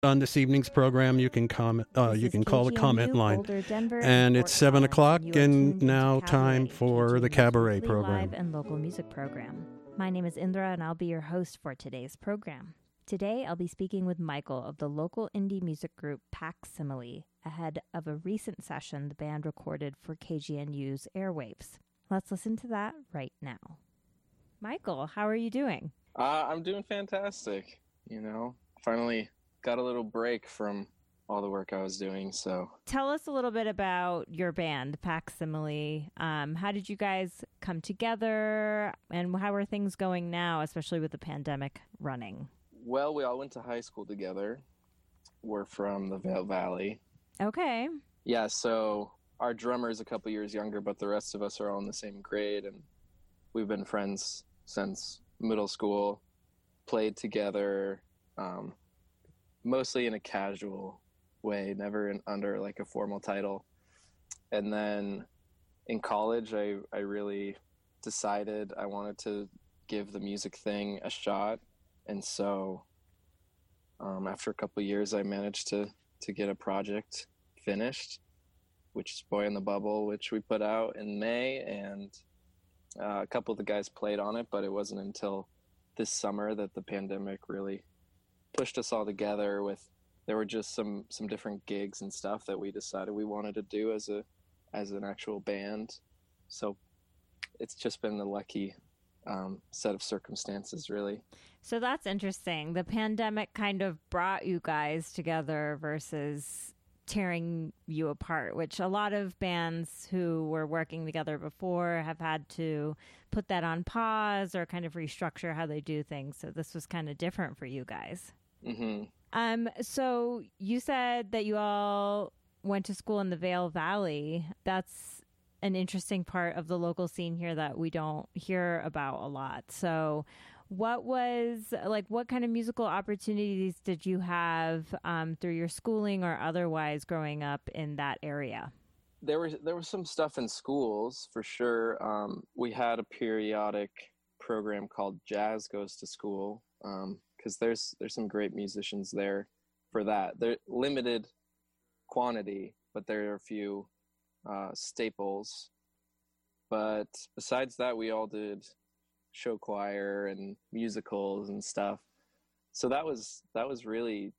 On this evening's program, you can comment. You can call the comment line, Boulder, Denver, and it's 7 o'clock, you are and tuned now into time Cabaret, for the KGNU's cabaret weekly program. Live and local music program. My name is Indra, and I'll be your host for today's program. Today, I'll be speaking with Michael of the local indie music group Facsimile ahead of a recent session the band recorded for KGNU's airwaves. Let's listen to that right now. Michael, how are you doing? I'm doing fantastic. Finally got a little break from all the work I was doing. So tell us a little bit about your band, Facsimile. How did you guys come together, and how are things going now, especially with the pandemic running? Well, we all went to high school together. We're from the Vail Valley. Okay. Yeah, so our drummer's a couple years younger, but the rest of us are all in the same grade, and we've been friends since middle school, played together, mostly in a casual way, never under like a formal title. And then in college, I really decided I wanted to give the music thing a shot. And so after a couple of years, I managed to get a project finished, which is Boy in the Bubble, which we put out in May. And a couple of the guys played on it, but it wasn't until this summer that the pandemic really pushed us all together. There were just some different gigs and stuff that we decided we wanted to do as an actual band. So it's just been a lucky set of circumstances, really. So that's interesting. The pandemic kind of brought you guys together versus tearing you apart, which a lot of bands who were working together before have had to put that on pause or kind of restructure how they do things. So this was kind of different for you guys. Mm-hmm. So you said that you all went to school in the Vail Valley. That's an interesting part of the local scene here that we don't hear about a lot. So what kind of musical opportunities did you have through your schooling or otherwise growing up in that area? There was some stuff in schools for sure. We had a periodic program called Jazz Goes to School, because there's some great musicians there for that. They're limited quantity, but there are a few staples. But besides that, we all did show choir and musicals and stuff. So that was really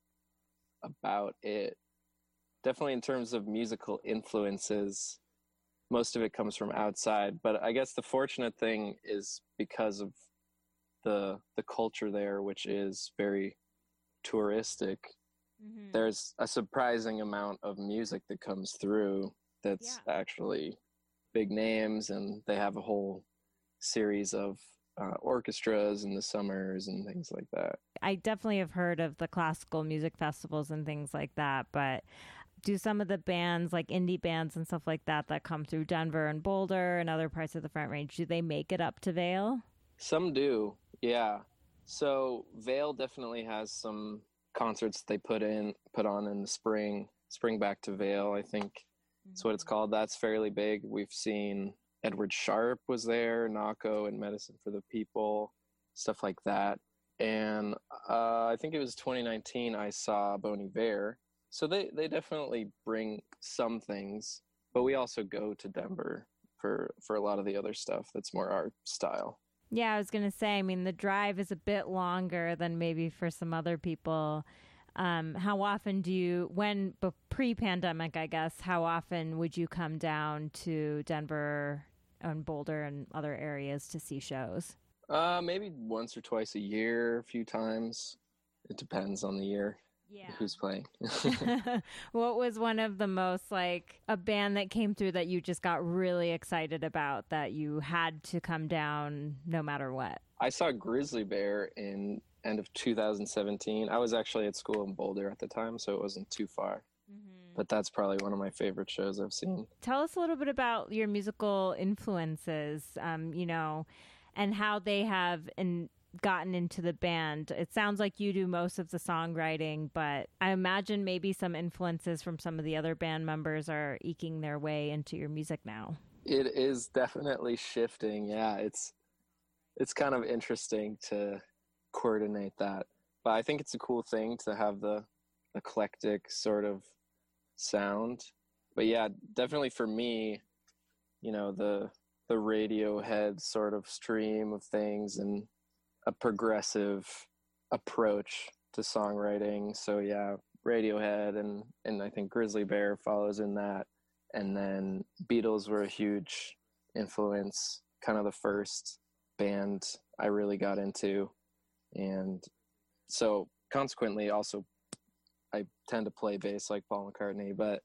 about it. Definitely in terms of musical influences, most of it comes from outside. But I guess the fortunate thing is because of the culture there, which is very touristic, there's a surprising amount of music that comes through that's actually big names, and they have a whole series of orchestras in the summers and things like that. I definitely have heard of the classical music festivals and things like that, but do some of the bands, like indie bands and stuff like that come through Denver and Boulder and other parts of the Front Range, do they make it up to Vail? Some do, yeah. So Vail definitely has some concerts they put on in the spring back to Vail, I think that's what it's called. That's fairly big. We've seen Edward Sharpe was there, Naco and Medicine for the People, stuff like that. And I think it was 2019 I saw Bon Iver. So they definitely bring some things, but we also go to Denver for a lot of the other stuff that's more our style. Yeah, I was going to say, I mean, the drive is a bit longer than maybe for some other people. How often pre-pandemic, I guess, how often would you come down to Denver and Boulder and other areas to see shows? Maybe once or twice a year, a few times. It depends on the year. Yeah. Who's playing. What was one of the most, a band that came through that you just got really excited about that you had to come down no matter what? I saw Grizzly Bear in end of 2017. I was actually at school in Boulder at the time, so it wasn't too far. But that's probably one of my favorite shows I've seen. Tell us a little bit about your musical influences, and how they have gotten into the band. It sounds like you do most of the songwriting, but I imagine maybe some influences from some of the other band members are eking their way into your music now. It is definitely shifting. Yeah, it's kind of interesting to coordinate that. But I think it's a cool thing to have the eclectic sort of sound. But yeah, definitely for me, the Radiohead sort of stream of things and a progressive approach to songwriting. So yeah, Radiohead and I think Grizzly Bear follows in that. And then Beatles were a huge influence, kind of the first band I really got into. And so consequently also I tend to play bass like Paul McCartney, but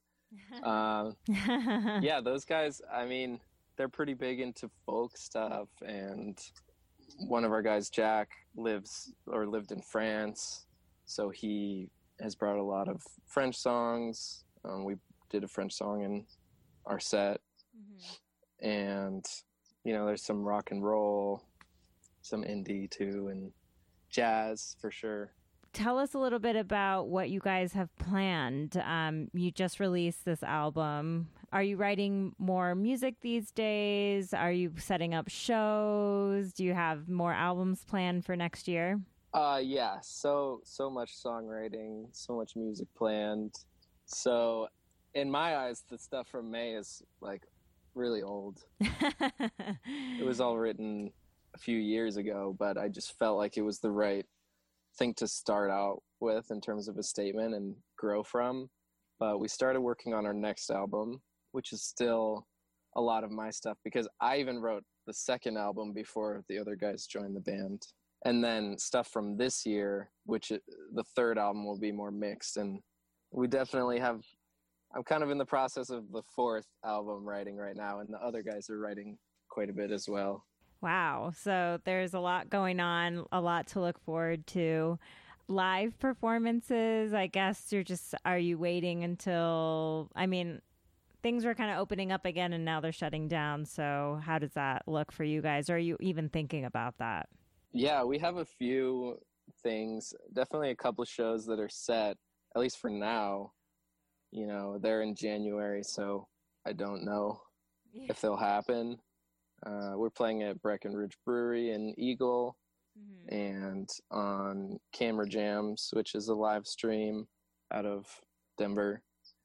yeah, those guys, I mean, they're pretty big into folk stuff. And one of our guys, Jack, lived in France, so he has brought a lot of French songs. We did a French song in our set. Mm-hmm. And there's some rock and roll, some indie too, and jazz for sure. Tell us a little bit about what you guys have planned. You just released this album. Are you writing more music these days? Are you setting up shows? Do you have more albums planned for next year? Yeah, so much songwriting, so much music planned. So in my eyes, the stuff from May is like really old. It was all written a few years ago, but I just felt like it was the right thing to start out with in terms of a statement and grow from. But we started working on our next album, which is still a lot of my stuff, because I even wrote the second album before the other guys joined the band. And then stuff from this year, the third album will be more mixed. And we definitely I'm kind of in the process of the fourth album writing right now, and the other guys are writing quite a bit as well. Wow. So there's a lot going on, a lot to look forward to. Live performances, I guess are you waiting until, things were kind of opening up again and now they're shutting down. So how does that look for you guys? Or are you even thinking about that? Yeah, we have a few things, definitely a couple of shows that are set, at least for now. They're in January, so I don't know if they'll happen. We're playing at Breckenridge Brewery in Eagle, mm-hmm. and on Camera Jams, which is a live stream out of Denver.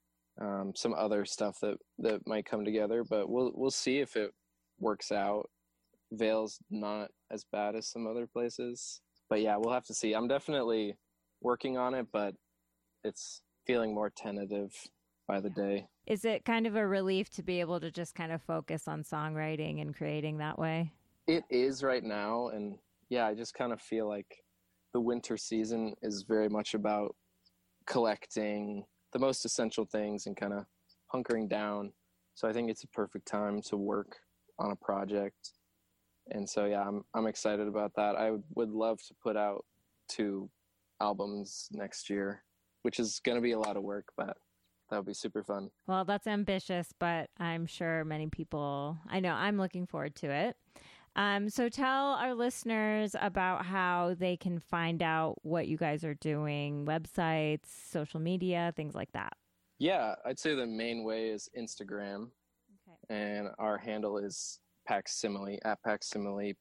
Some other stuff that might come together, but we'll see if it works out. Vail's not as bad as some other places, but yeah, we'll have to see. I'm definitely working on it, but it's feeling more tentative by the day. Is it kind of a relief to be able to just kind of focus on songwriting and creating that way? It is right now. And yeah, I just kind of feel like the winter season is very much about collecting the most essential things and kind of hunkering down. So I think it's a perfect time to work on a project. And so, yeah, I'm excited about that. I would love to put out 2 albums next year, which is going to be a lot of work, but that would be super fun. Well, that's ambitious, but I'm sure many people, I know I'm looking forward to it. So tell our listeners about how they can find out what you guys are doing, websites, social media, things like that. Yeah, I'd say the main way is Instagram. Okay. And our handle is Paxsimile, @Paxsimile,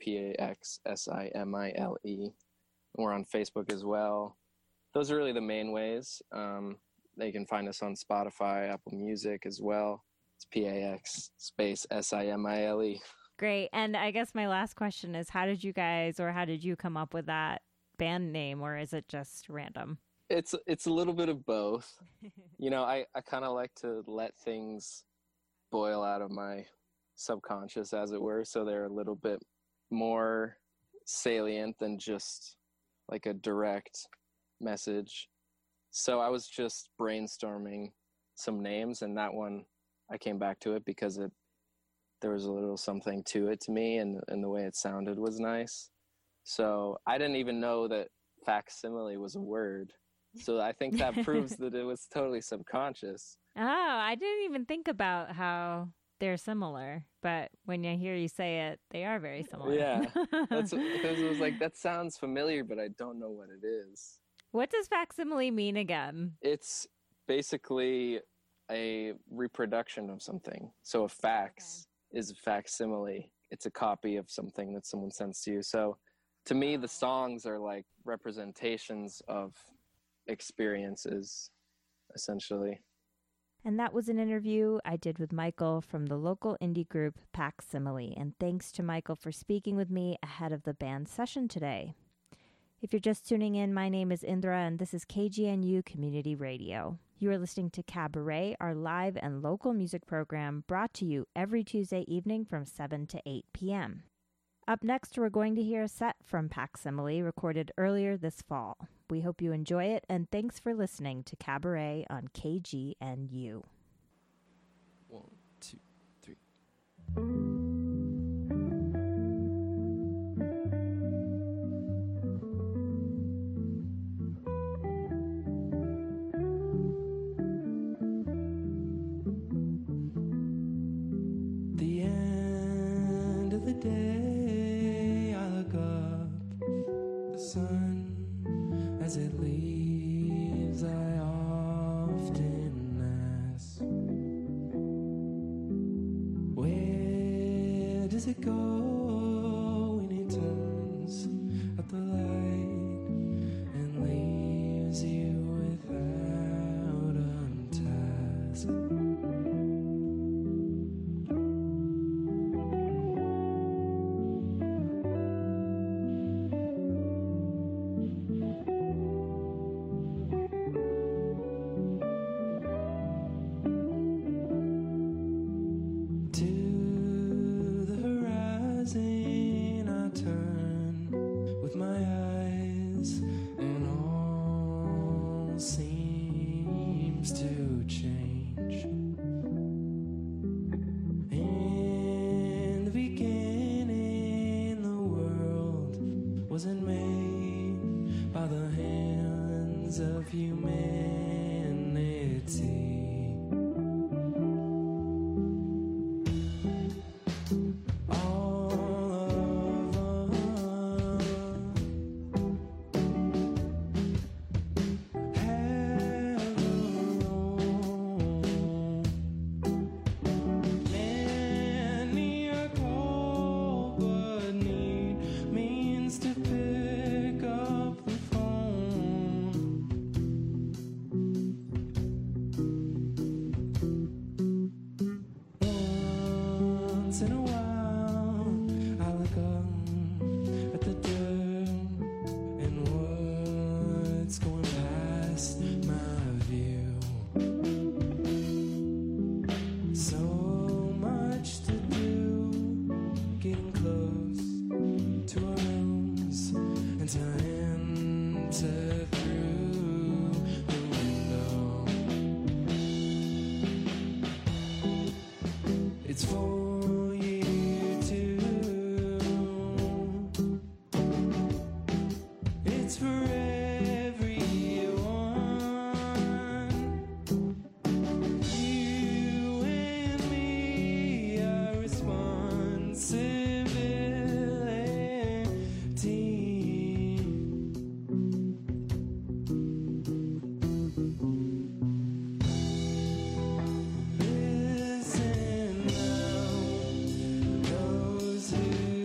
PAXSIMILE. We're on Facebook as well. Those are really the main ways. They can find us on Spotify, Apple Music as well. It's PAX_SIMILE. Great. And I guess my last question is, how did you come up with that band name, or is it just random? It's a little bit of both. I kind of like to let things boil out of my subconscious, as it were, so they're a little bit more salient than just like a direct message. So I was just brainstorming some names, and that one I came back to it because there was a little something to it to me, and the way it sounded was nice. So I didn't even know that facsimile was a word. So I think that proves that it was totally subconscious. Oh, I didn't even think about how they're similar, but when I hear you say it, they are very similar. Yeah, that's because it was like, that sounds familiar, but I don't know what it is. What does facsimile mean again? It's basically a reproduction of something. So a fax is a facsimile. It's a copy of something that someone sends to you. So to me, the songs are like representations of experiences, essentially. And that was an interview I did with Michael from the local indie group Facsimile. And thanks to Michael for speaking with me ahead of the band session today. If you're just tuning in, my name is Indra, and this is KGNU Community Radio. You are listening to Cabaret, our live and local music program brought to you every Tuesday evening from 7 to 8 p.m. Up next, we're going to hear a set from Facsimile recorded earlier this fall. We hope you enjoy it, and thanks for listening to Cabaret on KGNU. 1, 2, 3. The end of the day, I look up, the sun as it leaves, I often ask, where does it go when it turns out the light and leaves you without a task? Wasn't made by the hands of humanity. It's for you too. It's for everyone. You and me are responsibility. Listen now, those who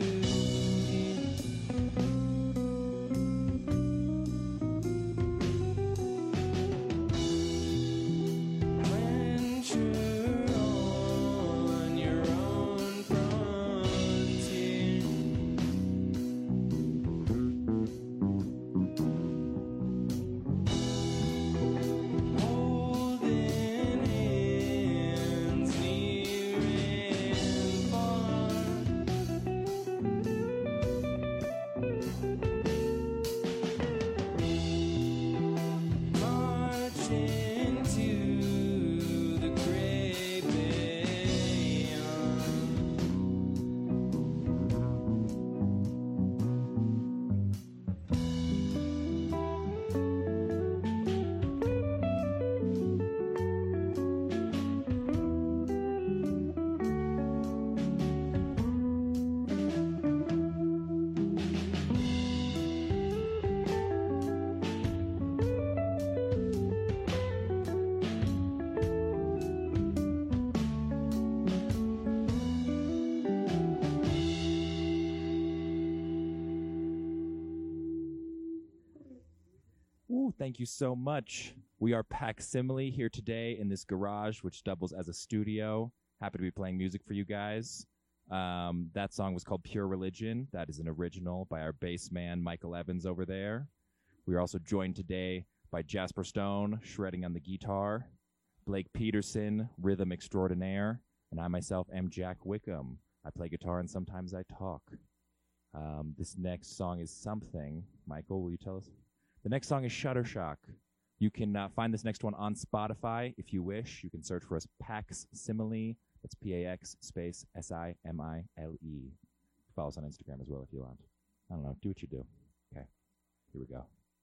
venture on your own frontier. Holding hands near and far. Marching to the great beyond. thank you so much. We are Facsimile here today in this garage, which doubles as a studio. Happy to be playing music for you guys. That song was called Pure Religion. That is an original by our bass man, Michael Evans, over there. We are also joined today by Jasper Stone, shredding on the guitar, Blake Peterson, rhythm extraordinaire, and I myself am Jack Wickham. I play guitar and sometimes I talk. This next song is something. Michael, will you tell us? The next song is Shuttershock. You can find this next one on Spotify if you wish. You can search for us Facsimile. That's P-A-X space S-I-M-I-L-E. Follow us on Instagram as well if you want. I don't know. Do what you do. Okay. Here we go.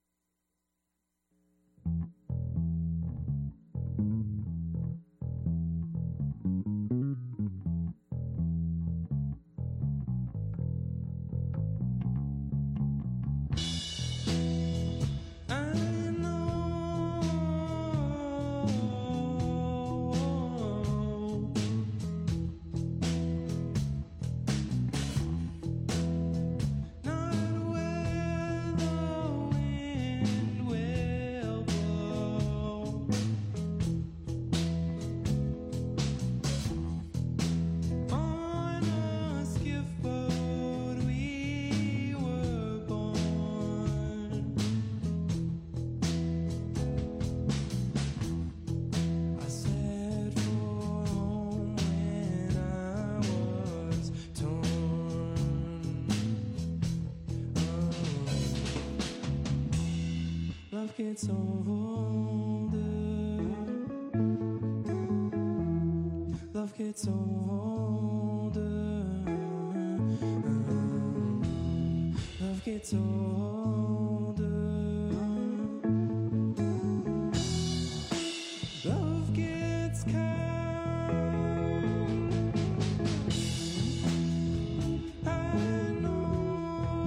Love gets older. Love gets older. Love gets older. Love gets kind. I know.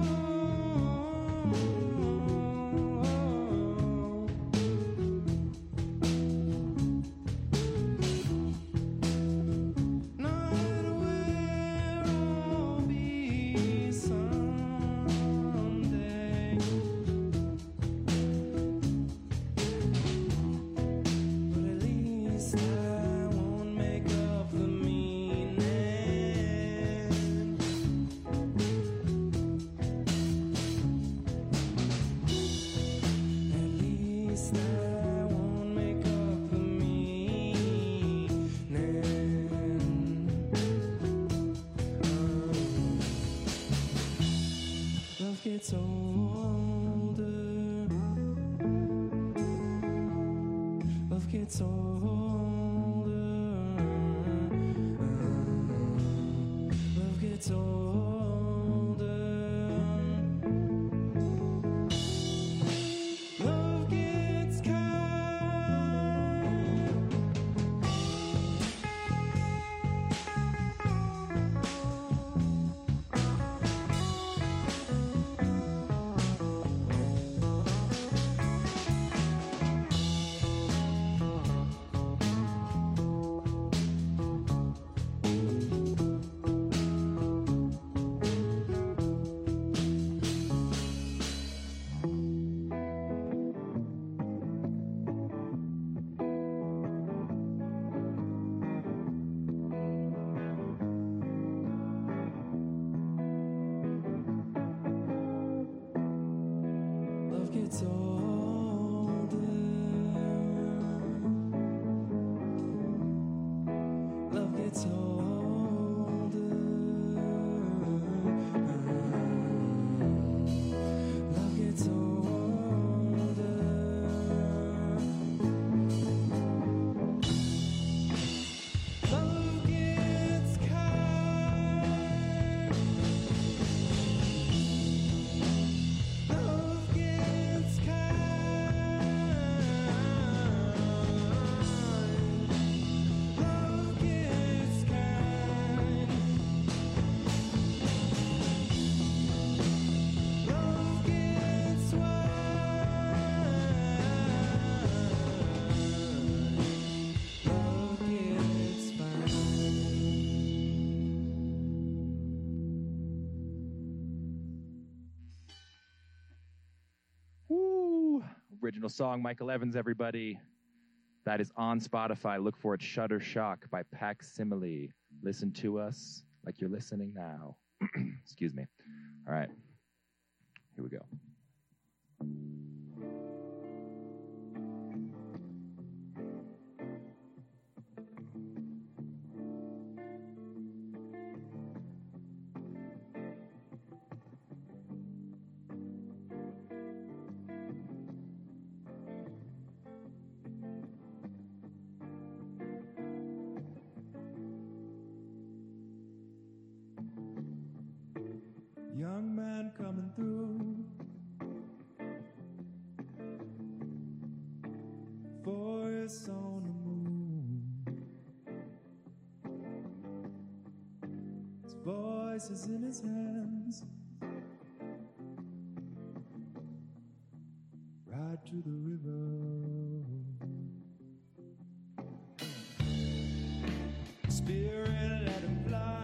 Gets older. Love gets older. Love gets older. Love gets original song, Michael Evans, everybody. That is on Spotify. Look for it, Shutter Shock by Facsimile. Listen to us like you're listening now. Excuse me. All right. Here we go. Young man coming through, voice on the moon. His voice is in his hands, right to the river. Spirit, let him fly.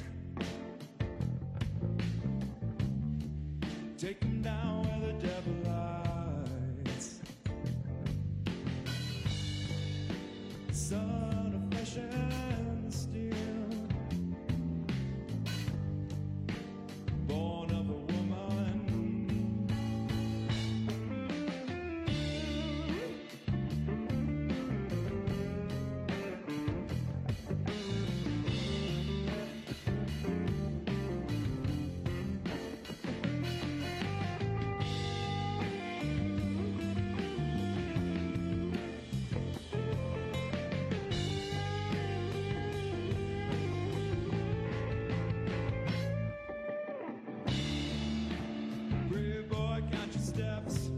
Take him down where the devil lies. Son of flesh and steel, born of a woman. Brave boy, count your steps.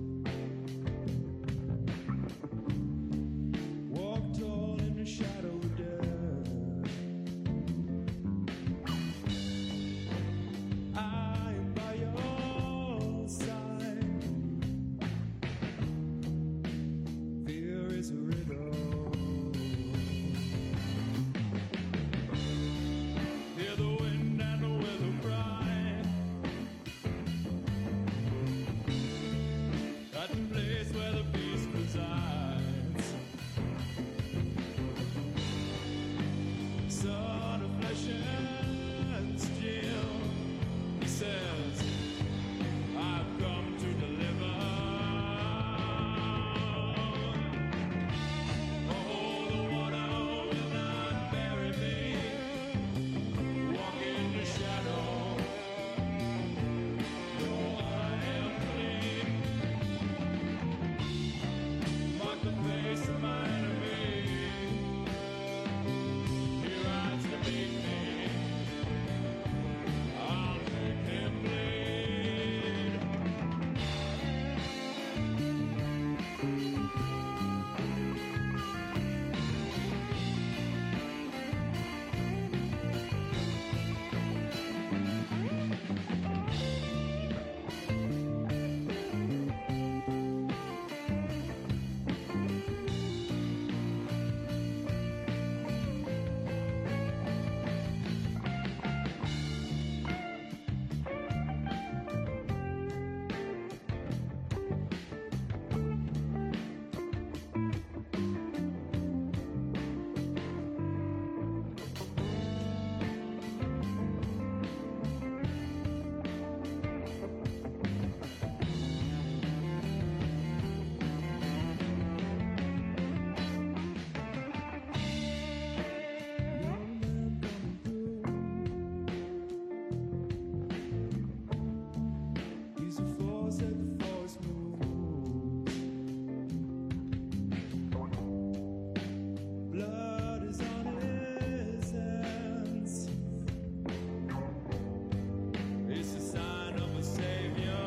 Walk tall in the shadow of death. I am by your side. Fear is a riddle. Hear the wind and the weather cry. At the place where the beast resides. Son of flesh and steel, he says, I've come to deliver. Oh, the water will not bury me. Walk in the shadow. Oh, I am clean. Mark the face of my enemy. He rides to meet me. I'll make him bleed. Young man coming through. He's a force at the force moves. Blood is on his hands. It's a sign of a savior.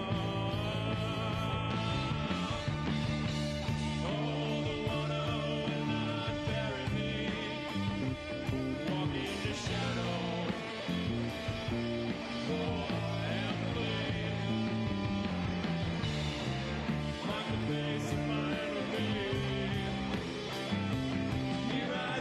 Oh, the water will not bury me. Walk in the shadow. Oh, I am clean. Mark the face of my enemy. He rides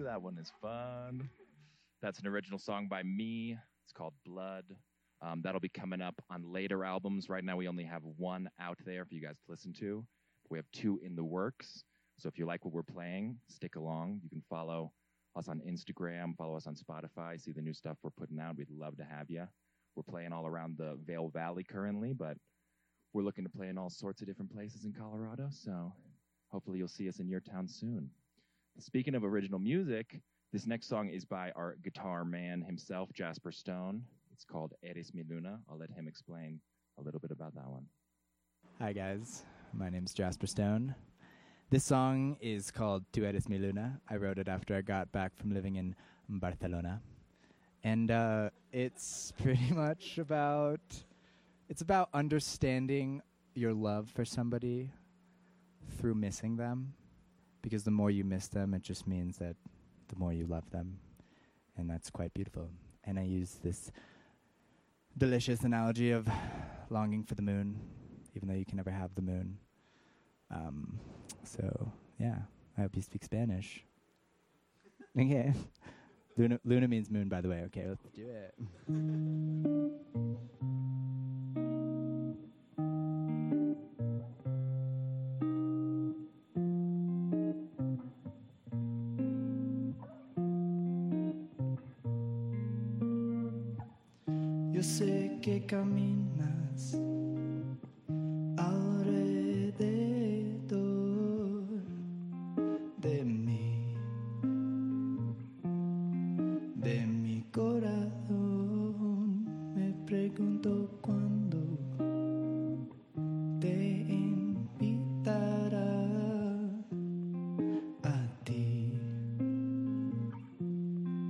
That one is fun. That's an original song by me. It's called Blood. That'll be coming up on later albums. Right now, we only have one out there for you guys to listen to. We have two in the works. So if you like what we're playing, stick along. You can follow us on Instagram, follow us on Spotify, see the new stuff we're putting out. We'd love to have you. We're playing all around the Vail Valley currently, but we're looking to play in all sorts of different places in Colorado. So hopefully you'll see us in your town soon. Speaking of original music, this next song is by our guitar man himself, Jasper Stone. It's called Eres Mi Luna. I'll let him explain a little bit about that one. Hi, guys. My name's Jasper Stone. This song is called Tu Eres Mi Luna. I wrote it after I got back from living in Barcelona. And it's pretty much about understanding your love for somebody through missing them. Because the more you miss them, it just means that the more you love them. And that's quite beautiful. And I use this delicious analogy of longing for the moon, even though you can never have the moon. So, yeah, I hope you speak Spanish. Okay. Luna means moon, by the way. Okay, let's do it. Yo sé que caminas alrededor de mí, de mi corazón. Me pregunto cuándo te invitará a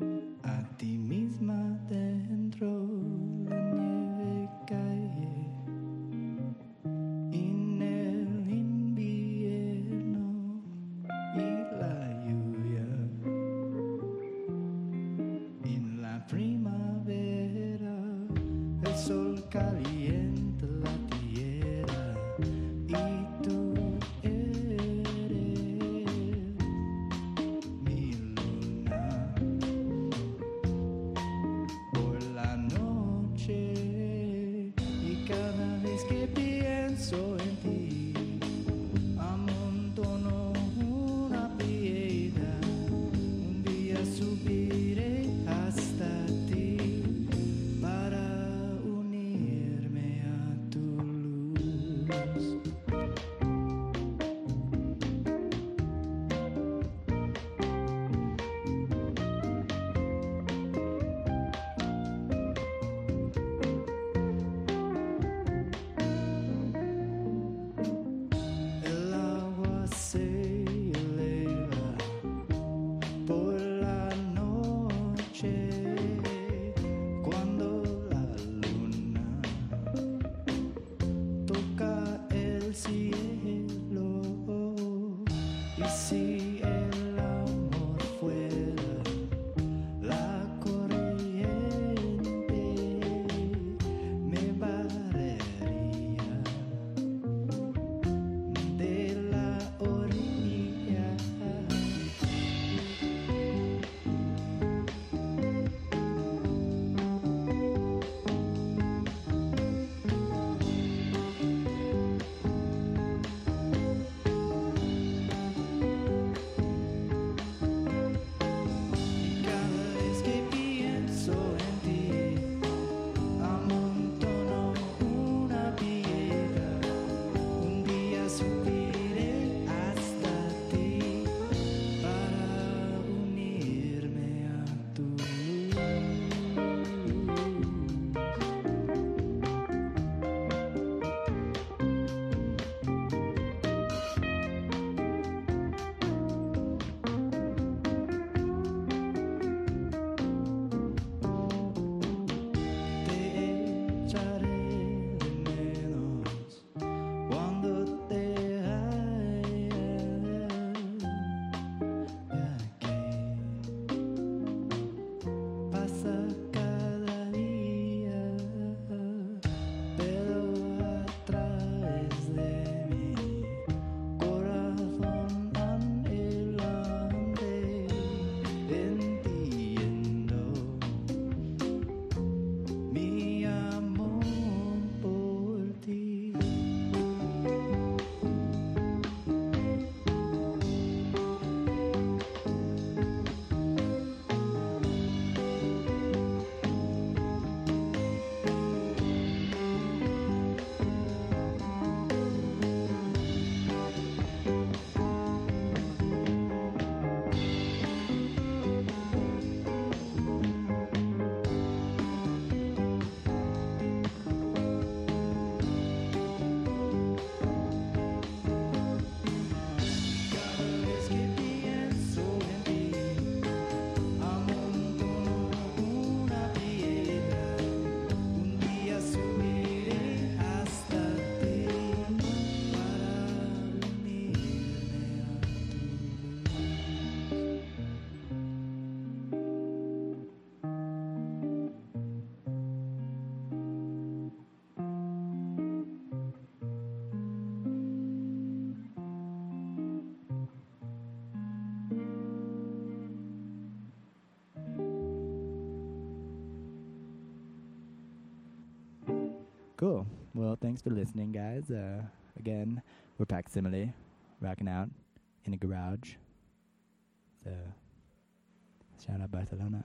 ti misma dentro. La nieve cae Cool. Well, thanks for listening, guys. Again, we're Facsimile, rocking out in a garage. So, shout out Barcelona.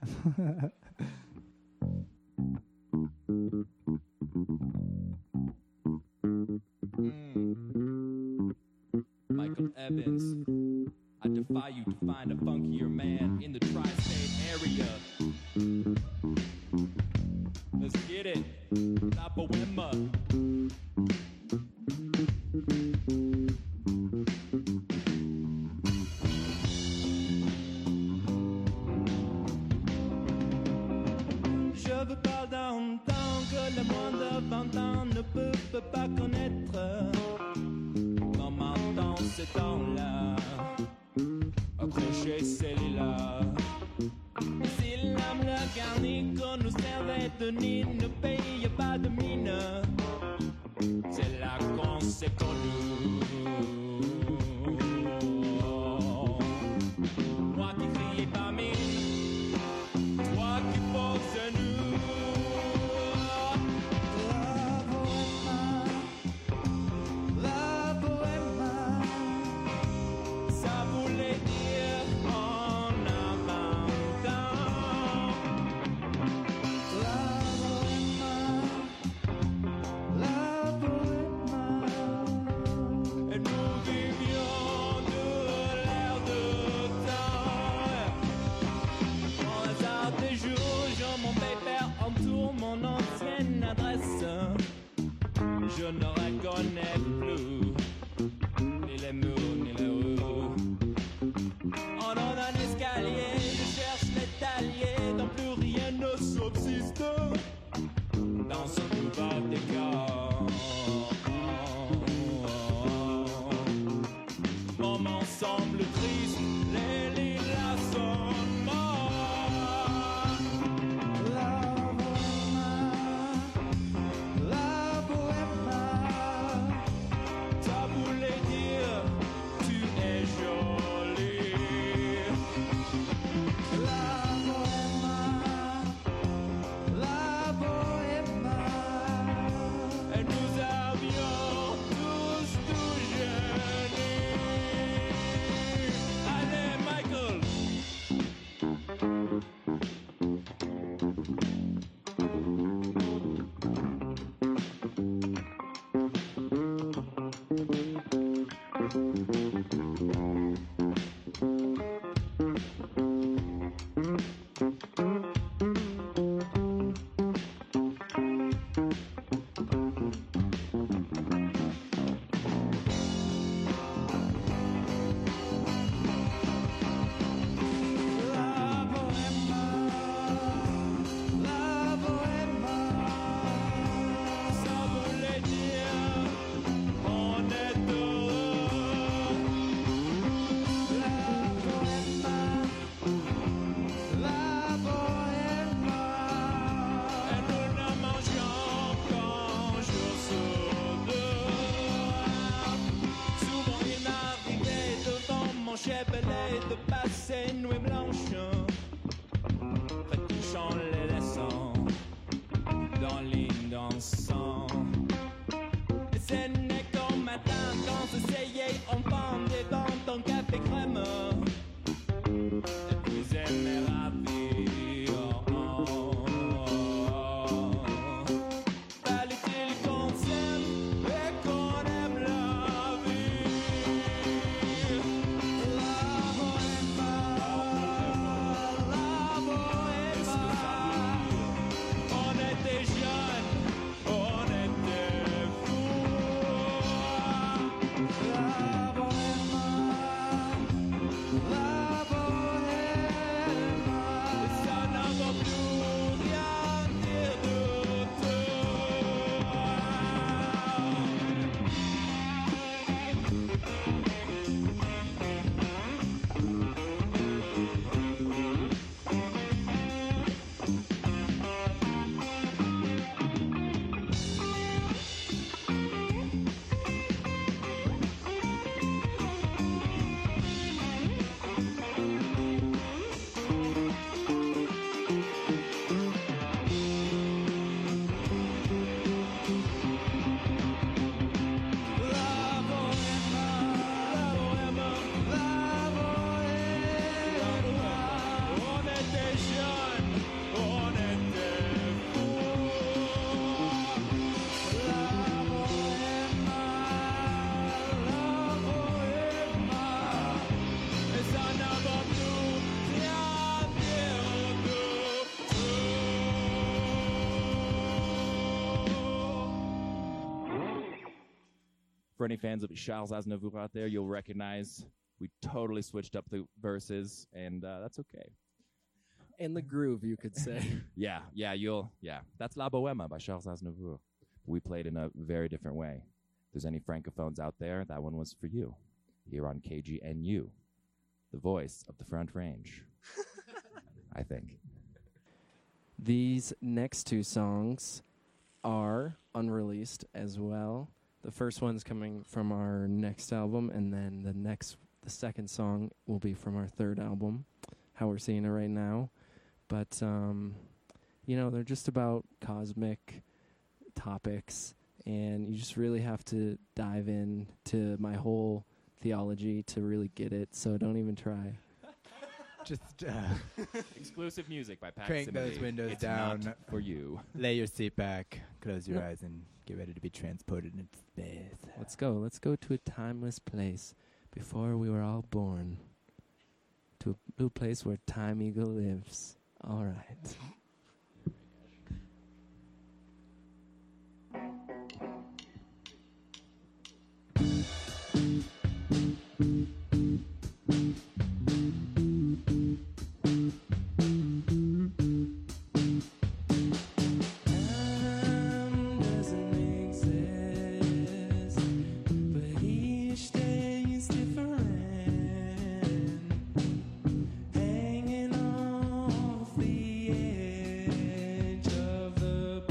Michael Evans, I defy you to find a funkier man in the tri-state area. Let's get it, La Bohema. Je veux pas d'entendre que le moins de 20 ans ne peut pas connaître. Comment dans ce temps-là, accrocher celle-là. Si l'âme le garni qu'on nous servait de nid ne paye pas de mine, c'est là qu'on s'est connus. Moi qui criais pas mine, toi qui poses à nous. La bohème, ça voulait dire en avant-temps. La bohème, et nous vivions de l'air de temps. Dans hasard des jours, je mon paper entoure mon ancienne adresse. Je ne reconnais plus ni les murs ni les rues. En haut d'un escalier, je cherche l'étalier dont plus rien ne subsiste dans ce nouveau décor. Moment semble triste, les lilas sont morts. La bohème, ça voulait dire tu es jolie. La bohème, et nous avions tous tout jeunis. Allez, Michael. La bohème, ça voulait dire on est heureux. La bohème, et nous ne mangions qu'un jour sur deux. Souvent il m'arrivait devant mon chevalet de passer une nuit blanche, retouchant les laissant dans l'île dansant. Et ce n'est qu'au matin quand s'essayait enfant devant un café crème, et puis aimer la vie. Fallait-il qu'on s'aime et qu'on aime la vie. La bohème, For any fans of Charles Aznavour out there, you'll recognize we totally switched up the verses, and that's okay. And the groove, you could say. Yeah. That's La Bohème by Charles Aznavour. We played in a very different way. If there's any francophones out there, that one was for you. Here on KGNU, the voice of the Front Range, I think. These next two songs are unreleased as well. The first one's coming from our next album, and then the second song will be from our third album, How We're Seeing It Right Now. But, they're just about cosmic topics, and you just really have to dive into my whole theology to really get it, so don't even try. Just Exclusive music by Pax crank Simile. those windows It's down not for you. Lay your seat back, close your No. eyes, and get ready to be transported into space. Let's go to a timeless place before we were all born, to a blue place where Time Eagle lives. All right. Hanging off the edge of the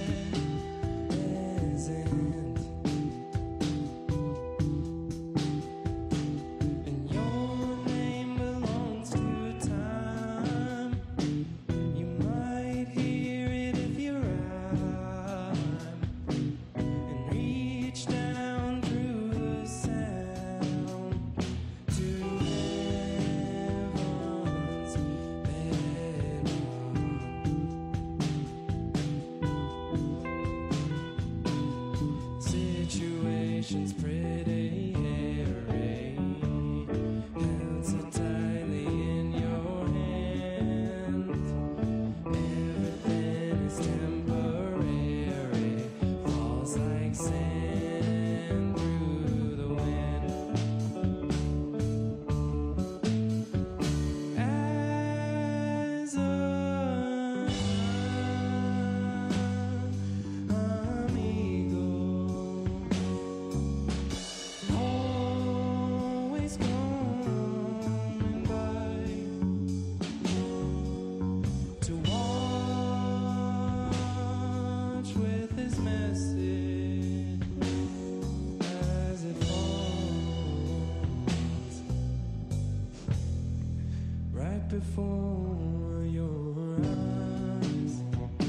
before your eyes.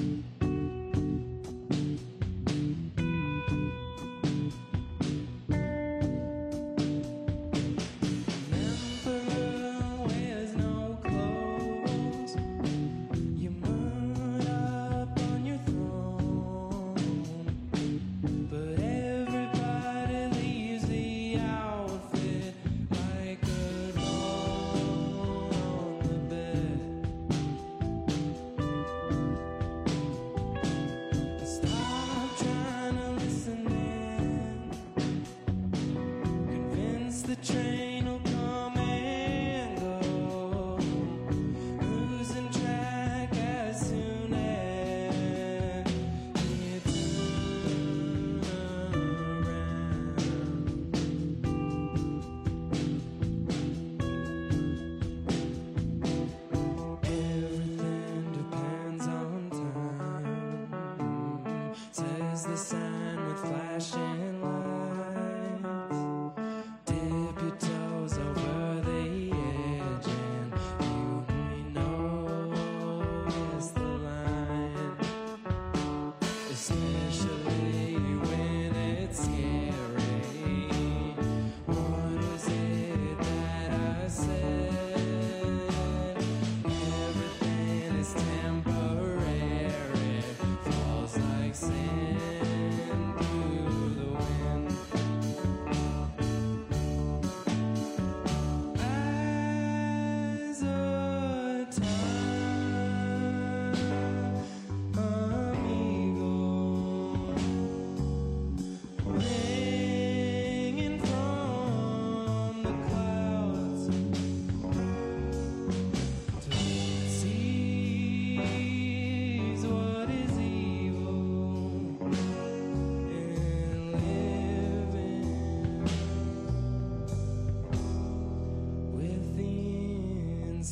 Emperor wears no clothes. You mount up on your throne, but everybody leaves the outfit like a doll on the bed. Stop trying to listen in. Convinced the train will come and go, losing track as soon as you turn around. Everything depends on time, says the sign with flashing lights. Dip your toes over the edge and you may know it's the line. Especially when it's scary. What was it that I said? Everything is temporary, falls like sand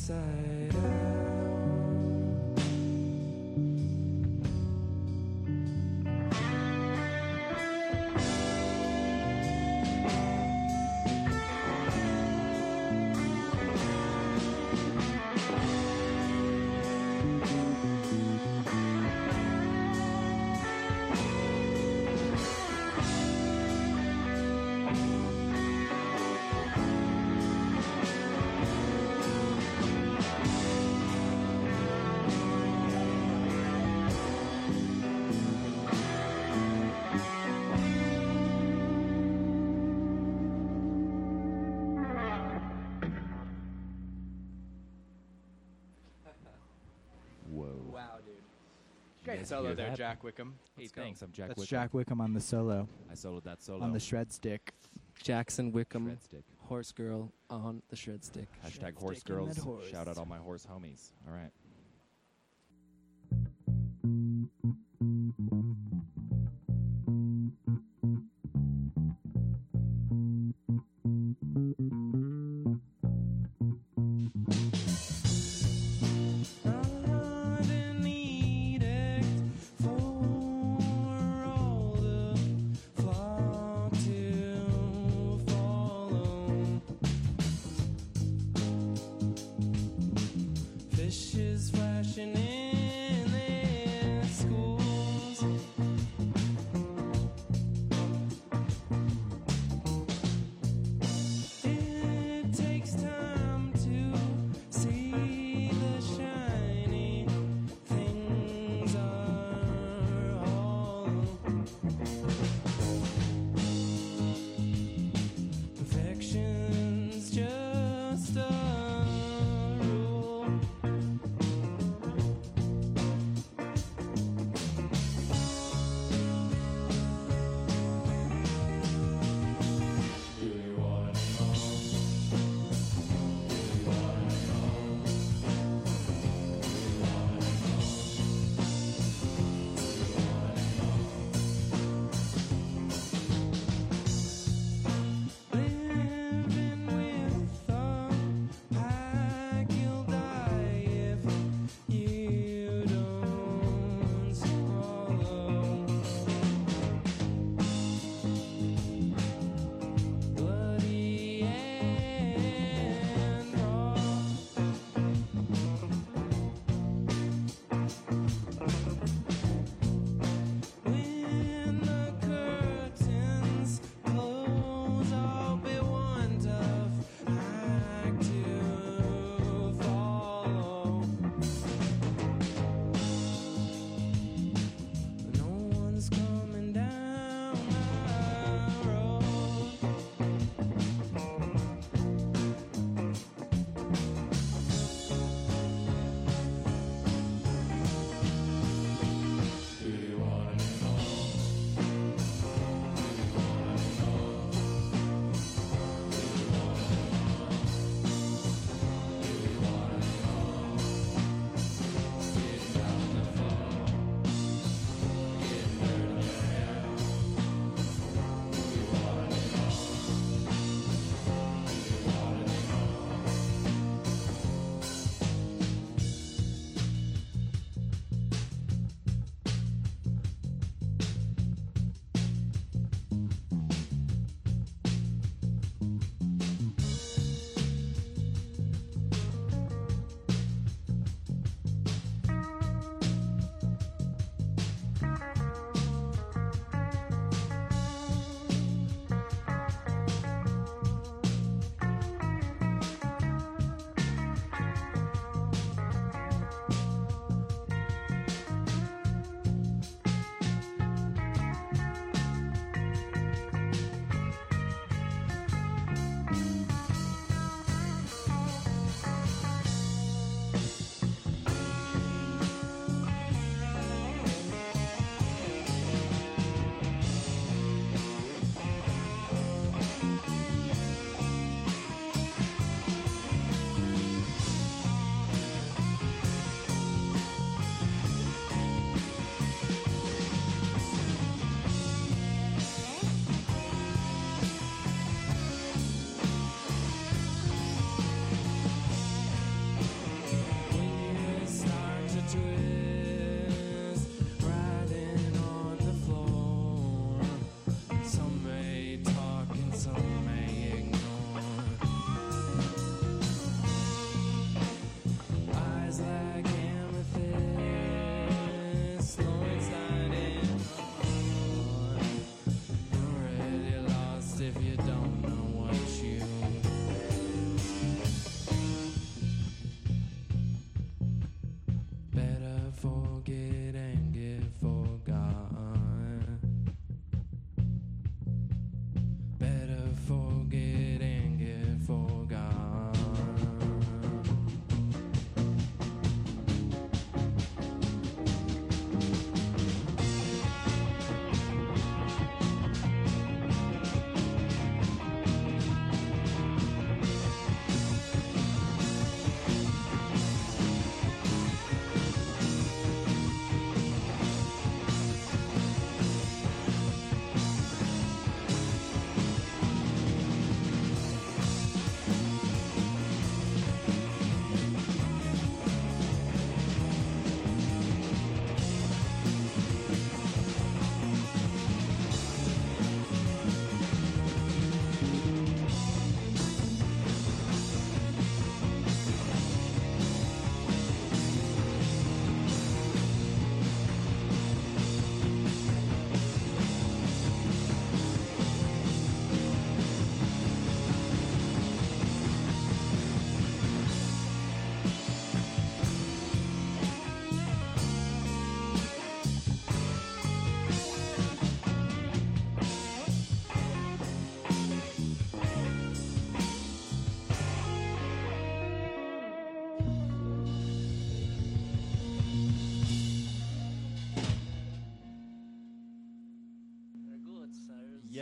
inside out. Whoa. Wow, dude. You Great guys solo hear there, that? Jack Wickham. Hey, Let's go. thanks. I'm Jack That's Wickham. Jack Wickham on the solo, I soloed that solo. on the shred stick. Jackson Wickham, Shred stick. horse girl on the shred stick. Hashtag horse stick in that girls. horse. Shout out all my horse homies. All right. An edict for all the flock to follow. Fishes flashing in their schools.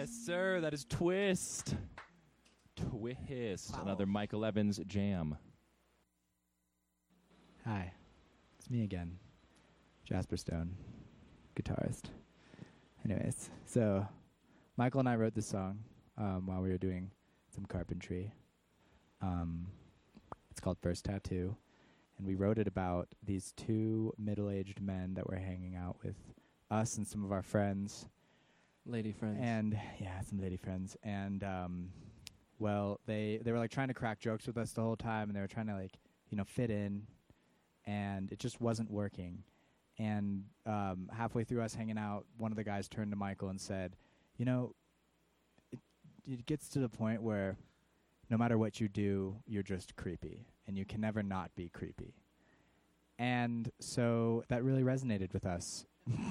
Yes, sir. That is Twist. Twist. Wow. Another Michael Evans jam. Hi, it's me again, Jasper Stone, guitarist. Anyways, so Michael and I wrote this song while we were doing some carpentry. It's called First Tattoo, and we wrote it about these two middle-aged men that were hanging out with us and some of our friends. Lady friends. And yeah, some lady friends. And well, they were like trying to crack jokes with us the whole time, and they were trying to like, fit in, and it just wasn't working. And halfway through us hanging out, one of the guys turned to Michael and said, it gets to the point where no matter what you do, you're just creepy, and you can never not be creepy. And so that really resonated with us.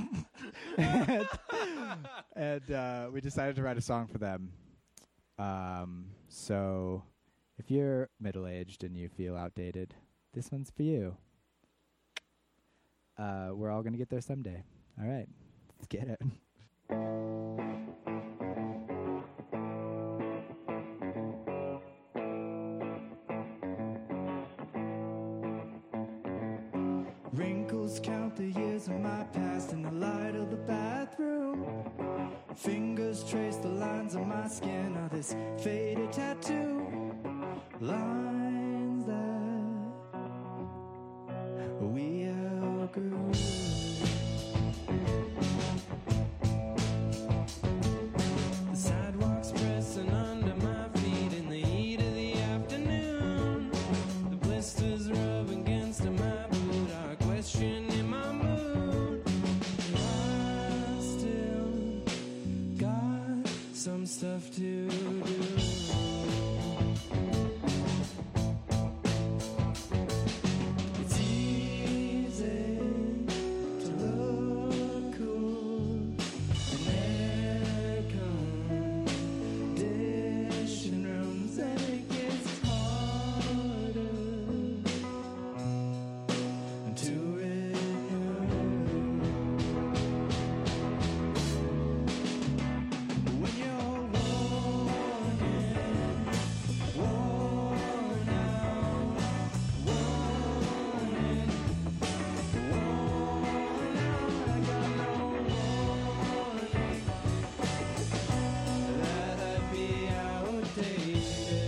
and we decided to write a song for them. So if you're middle-aged and you feel outdated, this one's for you. We're all going to get there someday. All right, let's get it. Wrinkles count the years of my past in the light of the bathroom. Fingers trace the lines on my skin of this faded tattoo. Lines that we outgrew. The sidewalks pressing under my feet in the heat of the afternoon. The blisters rub against my boot are questioning my mood. I still got some stuff to do. It's easy to look cool in air conditioned rooms, and it gets harder to renew. When you're worn in, worn out, worn in, worn out, I got no warning that I'd be outdated.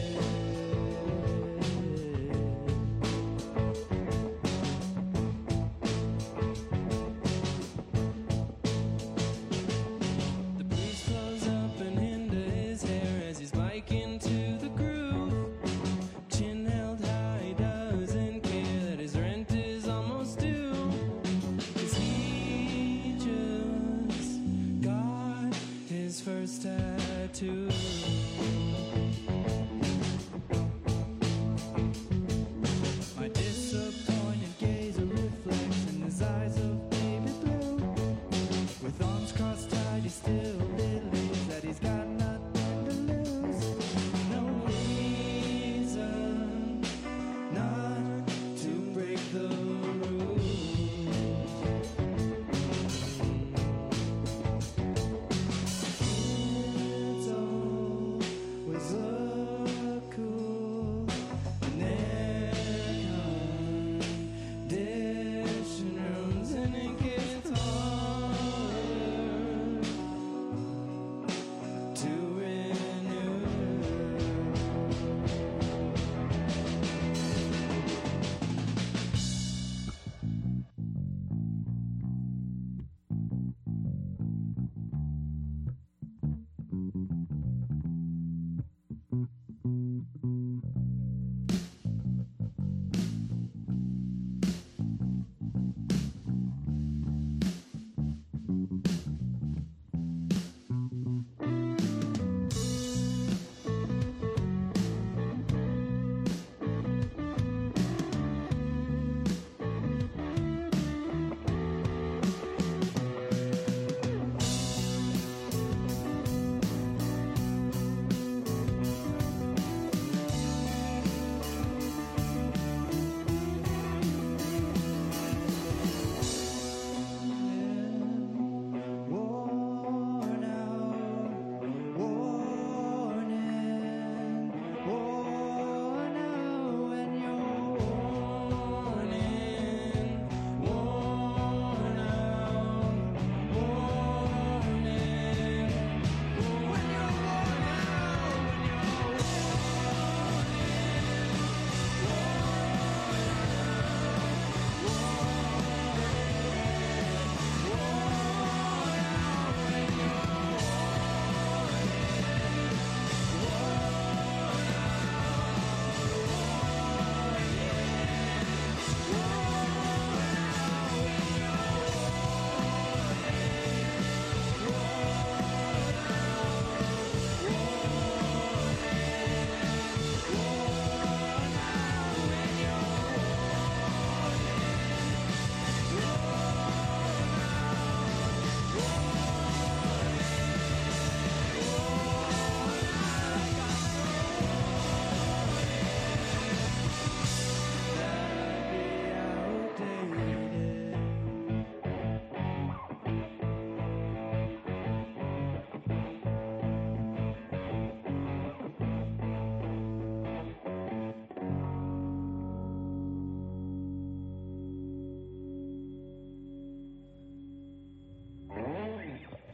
The breeze blows up and into his hair as he's biking to the groove. Chin held high, doesn't care that his rent is almost due. 'Cause he just got his first tattoo. My disappointed gaze a reflection in his eyes of baby blue. With arms crossed tight, he still believes that he's got nothing to lose. No, he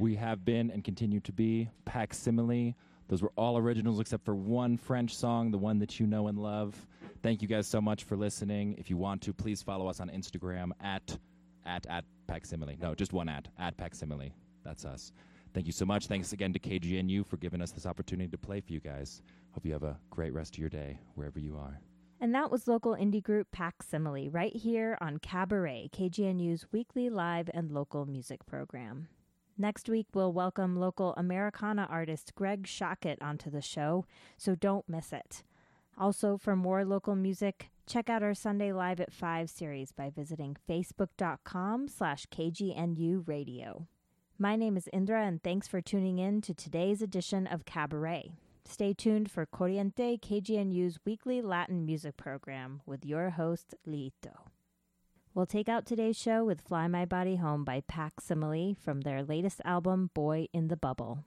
We have been and continue to be Facsimile. Those were all originals except for one French song, the one that you know and love. Thank you guys so much for listening. If you want to, please follow us on Instagram at Facsimile. No, just one at Facsimile. That's us. Thank you so much. Thanks again to KGNU for giving us this opportunity to play for you guys. Hope you have a great rest of your day, wherever you are. And that was local indie group Facsimile right here on Cabaret, KGNU's weekly live and local music program. Next week, we'll welcome local Americana artist Greg Shockett onto the show, so don't miss it. Also, for more local music, check out our Sunday Live at 5 series by visiting facebook.com/KGNU Radio. My name is Indra, and thanks for tuning in to today's edition of Cabaret. Stay tuned for Corriente, KGNU's weekly Latin music program with your host, Lito. We'll take out today's show with Fly My Body Home by Facsimile from their latest album, Boy in the Bubble.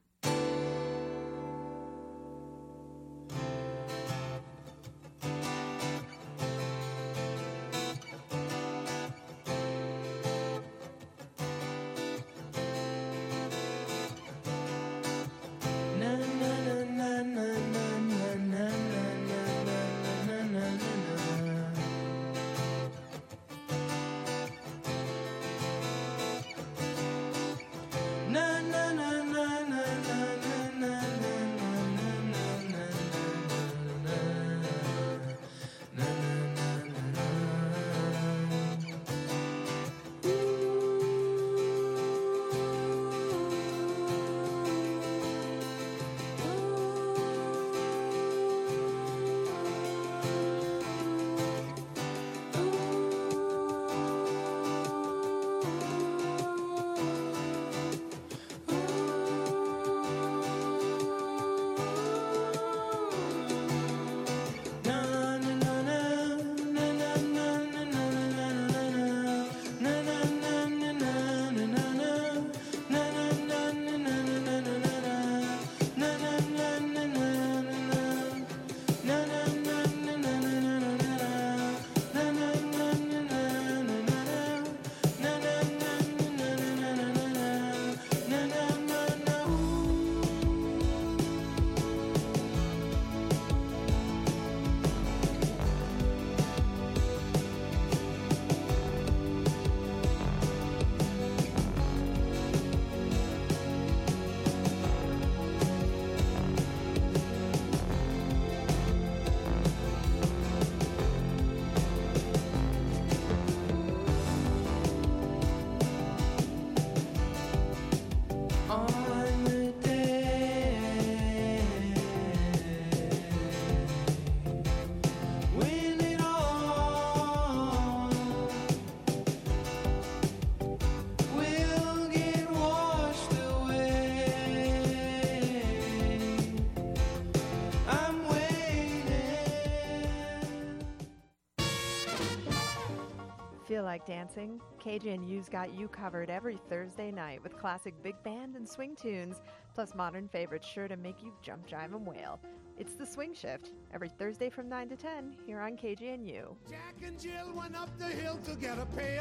Feel like dancing? KGNU's got you covered every Thursday night with classic big band and swing tunes, plus modern favorites sure to make you jump, jive, and wail. It's the Swing Shift, every Thursday from 9 to 10 here on KGNU. Jack and Jill went up the hill to get a pail.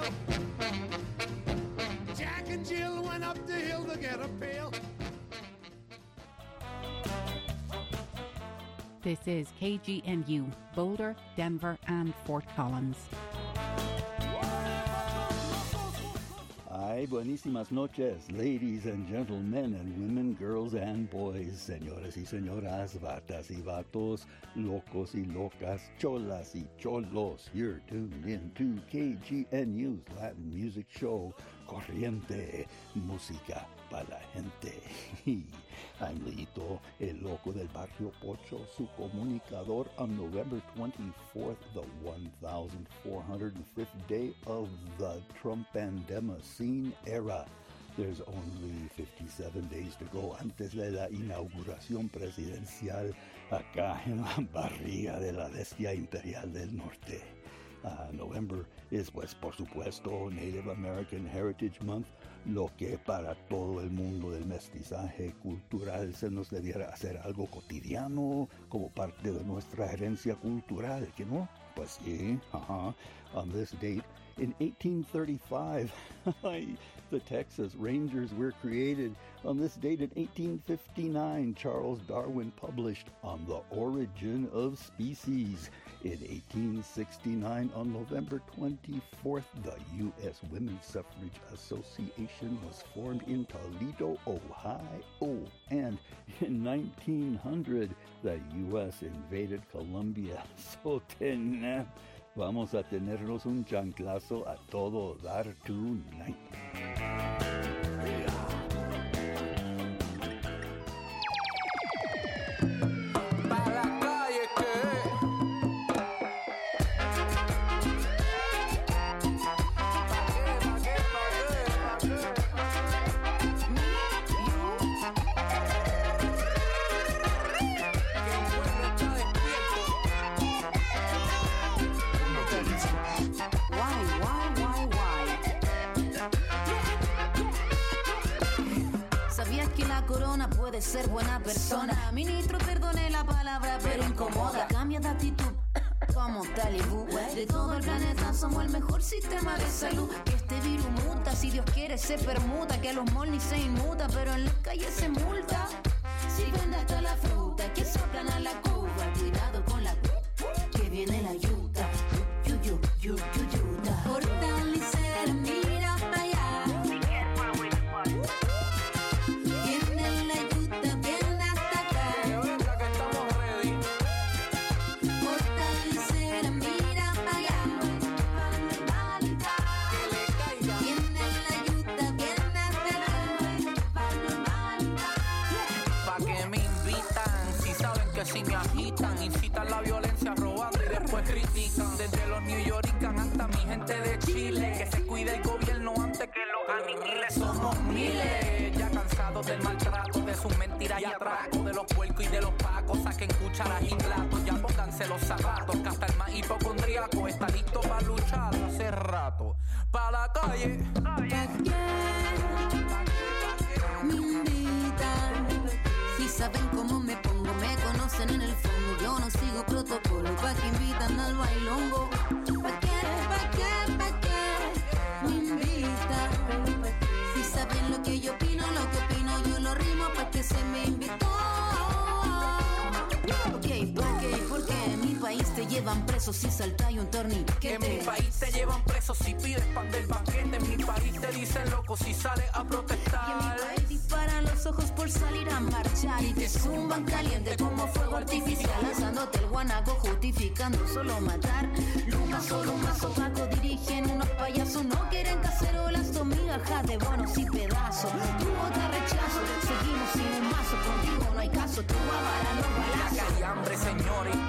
Jack and Jill went up the hill to get a pail. This is KGNU, Boulder, Denver, and Fort Collins. Ay, buenísimas noches, ladies and gentlemen, and women, girls and boys, señores y señoras, vatas y vatos, locos y locas, cholas y cholos. You're tuned in to KGNU's Latin music show, Corriente, Música para la Gente. I'm Lito, el loco del barrio Pocho, su comunicador on November 24th, the 1,405th day of the Trumpandemocene era. There's only 57 days to go antes de la inauguración presidencial acá en la barriga de la bestia imperial del norte. November is, pues, por supuesto, Native American Heritage Month, lo que para todo el mundo del mestizaje cultural se nos debiera hacer algo cotidiano, como parte de nuestra herencia cultural, ¿que no? Pues sí, On this date, In 1835, the Texas Rangers were created. On this date in 1859, Charles Darwin published On the Origin of Species. In 1869, on November 24th, the U.S. Women's Suffrage Association was formed in Toledo, Ohio. And in 1900, the U.S. invaded Colombia. So vamos a tenernos un chanclazo a todo dar tonight. Puede ser buena persona. Ministro, perdone la palabra, pero incomoda. Cambia de actitud como Talibú. De todo el planeta somos el mejor sistema de salud. Que este virus muta, si Dios quiere se permuta. Que a los malls ni se inmuta, pero en las calles se multa. Si vende hasta la fruta, que soplan a la cuba. Cuidado con la que viene la yuta. Yuta. Fortalecer, mira allá. Si me agitan, incitan la violencia robando y después critican. Desde los New Yorkers hasta mi gente de Chile, que se cuide el gobierno antes que los aniquiles. Somos miles, ya cansados del maltrato, de sus mentiras y atracos, de los puercos y de los pacos. Saquen cucharas y platos, ya pónganse los zapatos, que hasta el más hipocondríaco está listo para luchar hace rato. Pa' la calle, Me invitan, si saben cómo me pongo, me conocen en el fondo. Yo no sigo protocolo, pa' que invitan al bailongo. ¿Pa' qué? Me invitan, si saben lo que yo opino, yo lo rimo pa' que se me invitó. Porque en mi país te llevan preso si salta y un torniquete. En mi país te llevan preso si pides pan del banquete. En mi país te dicen loco si sales a protestar. Y en mi país disparan los ojos por salir a marchar. Y te zumban caliente como fuego artificial, lanzándote el guanaco, justificando solo matar. Luma, solo un mazo opaco, dirigen unos payasos. No quieren cacerolas o migajas de bonos y pedazos. Tu voto rechazo, seguimos sin un mazo. Contigo no hay caso, tu avara los balazos. Hay hambre, señores,